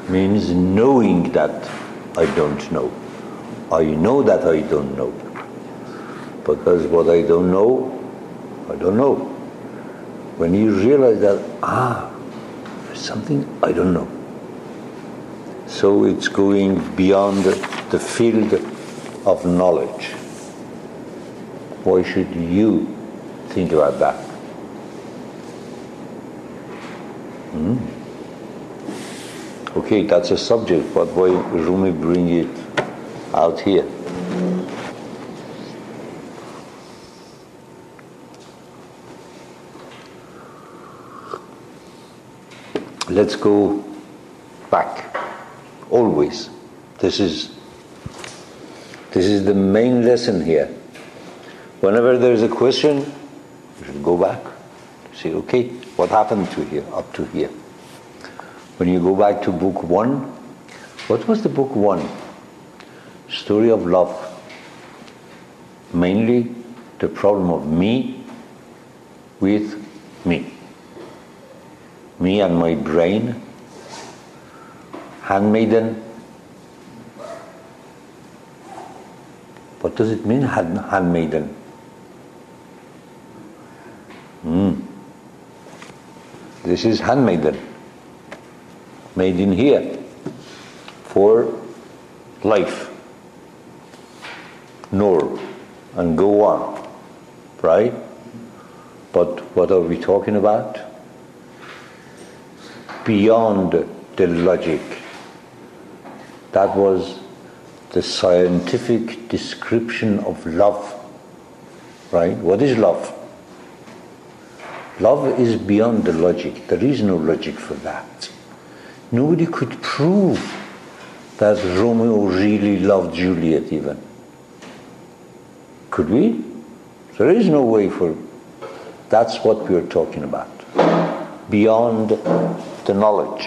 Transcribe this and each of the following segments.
means knowing that I don't know. I know that I don't know. Because what I don't know, I don't know. When you realize that, there's something I don't know. So it's going beyond the field of knowledge. Why should you think about that? Okay, that's a subject, but why Rumi bring it out here? Let's go back. Always. This is the main lesson here. Whenever there is a question, you should go back. Say, okay, what happened to here, up to here? When you go back to book 1, what was the book 1? Story of love. Mainly the problem of me with me. Me and my brain. Handmaiden. What does it mean, handmaiden? This is handmaiden. Made in here. For life. Nor. And go on. Right? But what are we talking about? Beyond the logic. That was the scientific description of love. Right? What is love? Love is beyond the logic. There is no logic for that. Nobody could prove that Romeo really loved Juliet even. Could we? There is no way for... That's what we are talking about. Beyond the knowledge.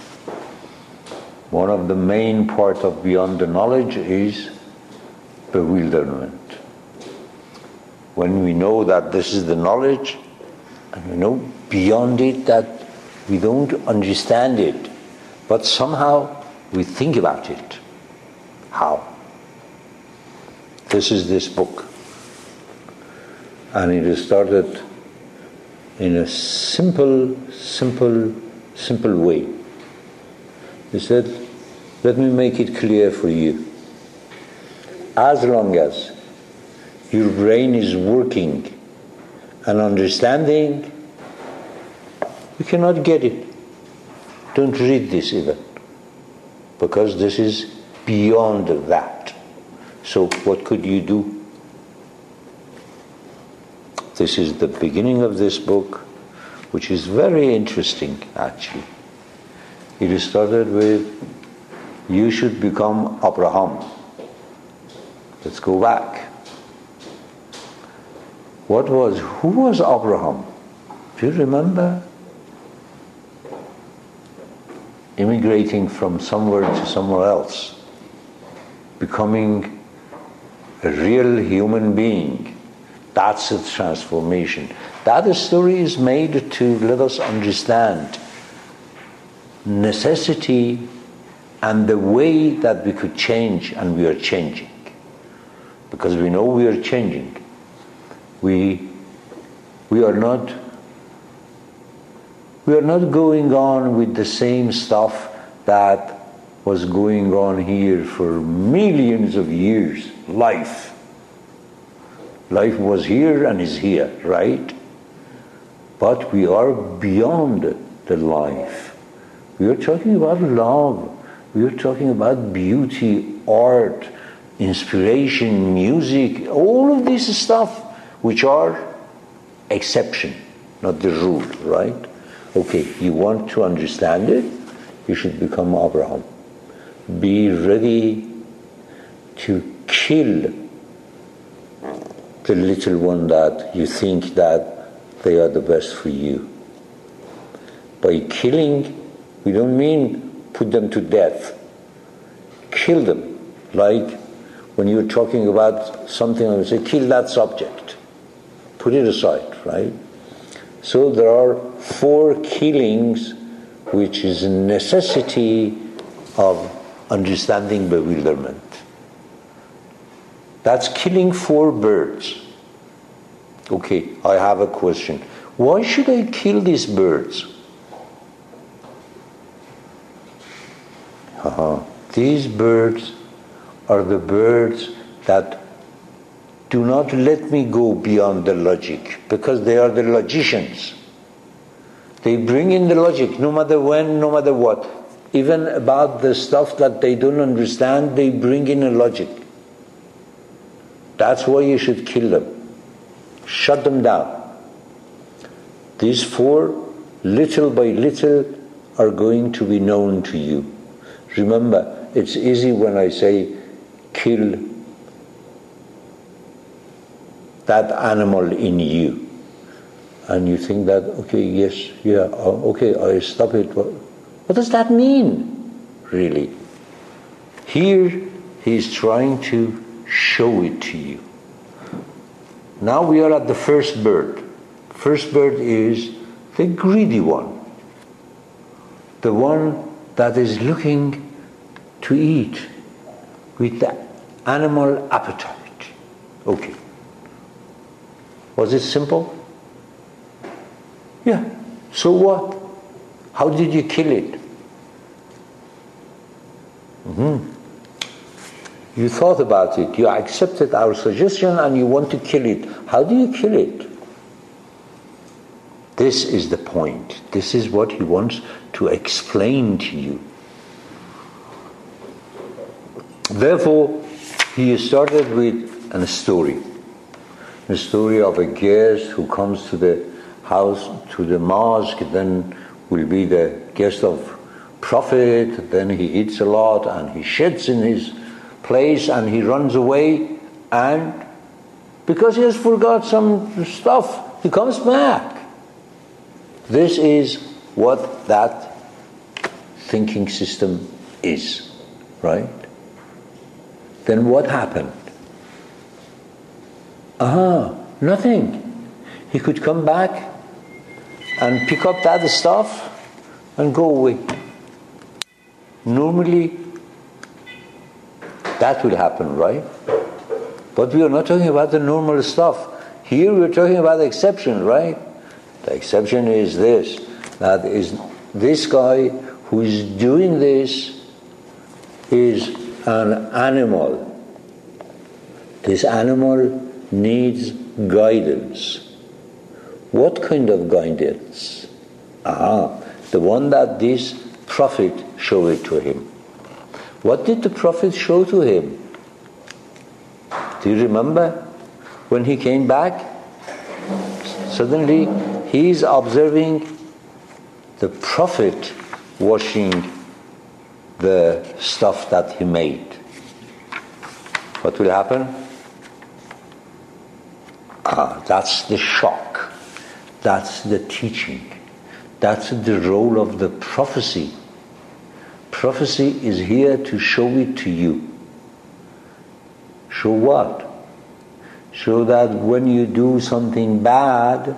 One of the main part of beyond the knowledge is bewilderment. When we know that this is the knowledge, and we know beyond it that we don't understand it, but somehow we think about it. How? This is this book. And it started in a simple way. He said, let me make it clear for you. As long as your brain is working and understanding, you cannot get it. Don't read this even. Because this is beyond that. So what could you do? This is the beginning of this book, which is very interesting actually. It started with, you should become Abraham. Let's go back. Who was Abraham? Do you remember? Immigrating from somewhere to somewhere else. Becoming a real human being. That's a transformation. That story is made to let us understand necessity and the way that we could change, and we are changing. Because we know we are changing. We are not going on with the same stuff that was going on here for millions of years. Life was here and is here, right? But we are beyond the life. We are talking about love. We are talking about beauty, art, inspiration, music, all of this stuff which are exception, not the rule, right? Okay, you want to understand it, you should become Abraham. Be ready to kill the little one that you think that they are the best for you. By killing, we don't mean put them to death. Kill them. Like when you're talking about something, I would say, kill that subject. Put it aside, right? So there are 4 killings which is a necessity of understanding bewilderment. That's killing 4 birds. Okay, I have a question. Why should I kill these birds? These birds are the birds that do not let me go beyond the logic, because they are the logicians. They bring in the logic, no matter when, no matter what. Even about the stuff that they don't understand, they bring in a logic. That's why you should kill them. Shut them down. These 4, little by little, are going to be known to you. Remember, it's easy when I say, kill that animal in you. And you think that, okay, yes, yeah, okay, I stop it. What does that mean, really? Here, he's trying to show it to you. Now we are at the first bird. First bird is the greedy one. The one that is looking to eat with the animal appetite. Okay. Was it simple? Yeah. So what? How did you kill it? You thought about it. You accepted our suggestion and you want to kill it. How do you kill it? This is the point. This is what he wants to explain to you. Therefore, he started with a story. The story of a guest who comes to the house, to the mosque, then will be the guest of Prophet, then he eats a lot and he sheds in his place and he runs away, and because he has forgot some stuff, he comes back. This is what that thinking system is, right? Then what happened? Nothing. He could come back and pick up that stuff and go away. Normally, that will happen, right? But we are not talking about the normal stuff. Here we are talking about the exception, right? The exception is this. That is, this guy who is doing this is an animal. This animal needs guidance. What kind of guidance? The one that this prophet showed it to him. What did the prophet show to him? Do you remember? When he came back, suddenly he is observing the prophet washing the stuff that he made. What will happen? That's the shock. That's the teaching. That's the role of the prophecy. Prophecy is here to show it to you. Show what? Show that when you do something bad,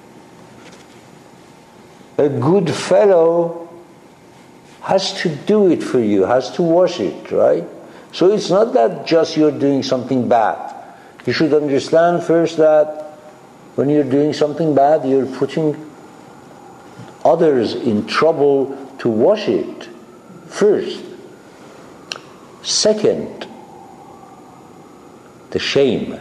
a good fellow has to do it for you, has to wash it, right? So it's not that just you're doing something bad. You should understand first that when you're doing something bad, you're putting others in trouble to wash it. First. Second, the shame.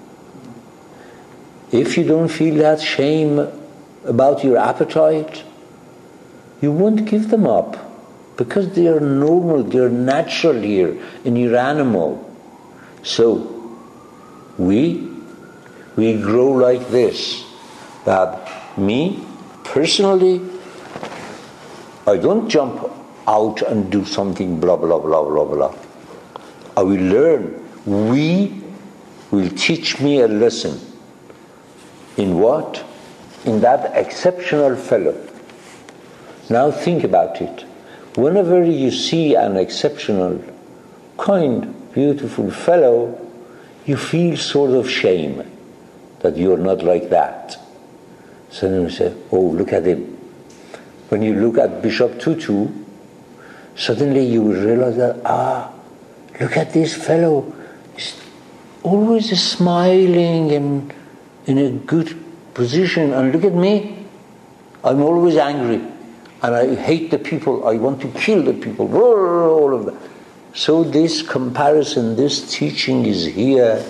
If you don't feel that shame about your appetite, you won't give them up, because they are normal, they are natural here in your animal. So we grow like this, that me personally, I don't jump out and do something blah blah blah blah blah. I will learn. We will teach me a lesson. In what? In that exceptional fellow. Now think about it. Whenever you see an exceptional, kind, beautiful fellow, you feel sort of shame that you're not like that. So then you say, oh, look at him. When you look at Bishop Tutu, suddenly you will realize that, look at this fellow. He's always smiling and in a good position. And look at me. I'm always angry. And I hate the people. I want to kill the people. All of that. So this comparison, this teaching is here.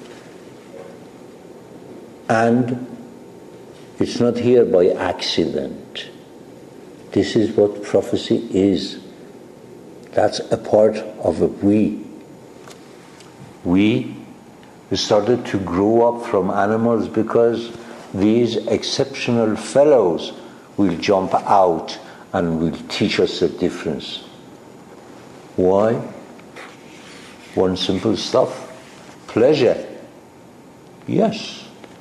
And it's not here by accident. This is what prophecy is. That's a part of a we. We started to grow up from animals because these exceptional fellows will jump out and will teach us the difference. Why? One simple stuff. Pleasure. Yes.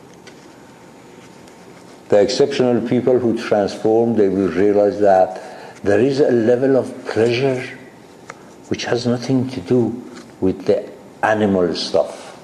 The exceptional people who transform, they will realize that there is a level of pleasure which has nothing to do with the animal stuff.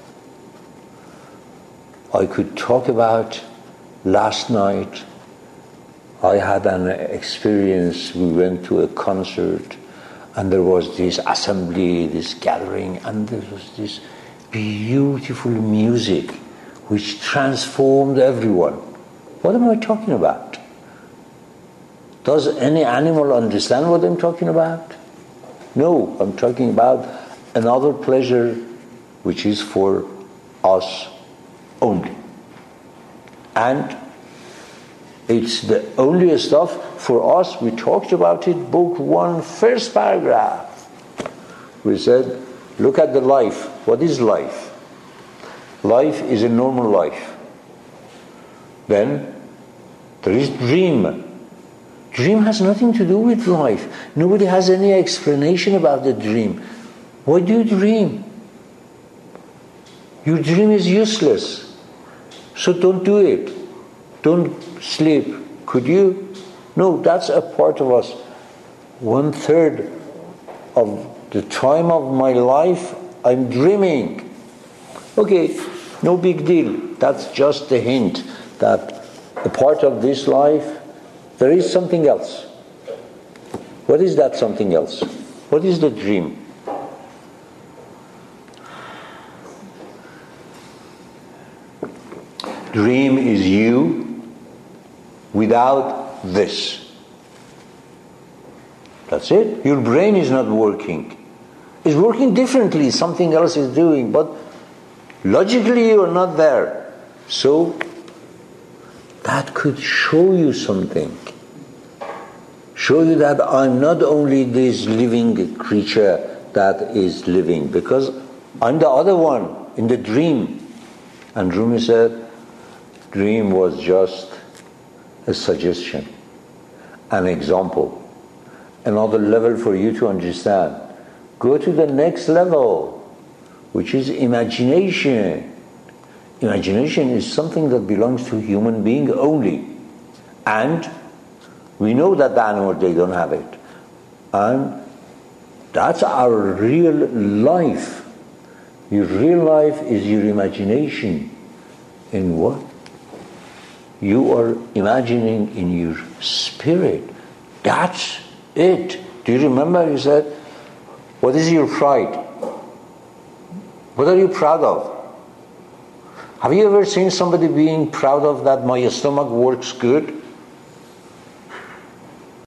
I could talk about last night. I had an experience. We went to a concert and there was this assembly, this gathering, and there was this beautiful music which transformed everyone. What am I talking about? Does any animal understand what I'm talking about? No, I'm talking about another pleasure which is for us only. And it's the only stuff for us. We talked about it, book 1, first paragraph. We said, look at the life. What is life? Life is a normal life. Then there is dream. Dream has nothing to do with life. Nobody has any explanation about the dream. Why do you dream? Your dream is useless. So don't do it. Don't sleep. Could you? No, that's a part of us. 1/3 of the time of my life, I'm dreaming. Okay, no big deal. That's just a hint that a part of this life, there is something else. What is that something else? What is the dream? Dream is you without this. That's it. Your brain is not working. It's working differently. Something else is doing. But logically you are not there. So that could show you something. Show you that I'm not only this living creature that is living, because I'm the other one in the dream. And Rumi said, dream was just a suggestion, an example, another level for you to understand. Go to the next level, which is imagination. Imagination is something that belongs to human being only. And we know that the animals, they don't have it. And that's our real life. Your real life is your imagination. In what? You are imagining in your spirit. That's it. Do you remember you said, what is your pride? What are you proud of? Have you ever seen somebody being proud of that my stomach works good?